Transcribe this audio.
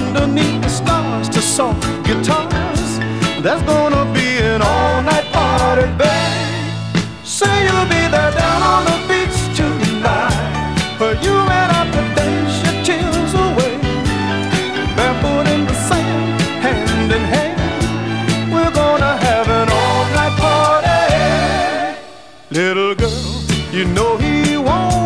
underneath the stars to soft guitars. There's gonna be an all-night party, babe. Say you'll be there down on the beach tonight, where you and I could dance your chills away, barefoot in the sand, hand in hand. We're gonna have an all-night party. Little girl, you know he won't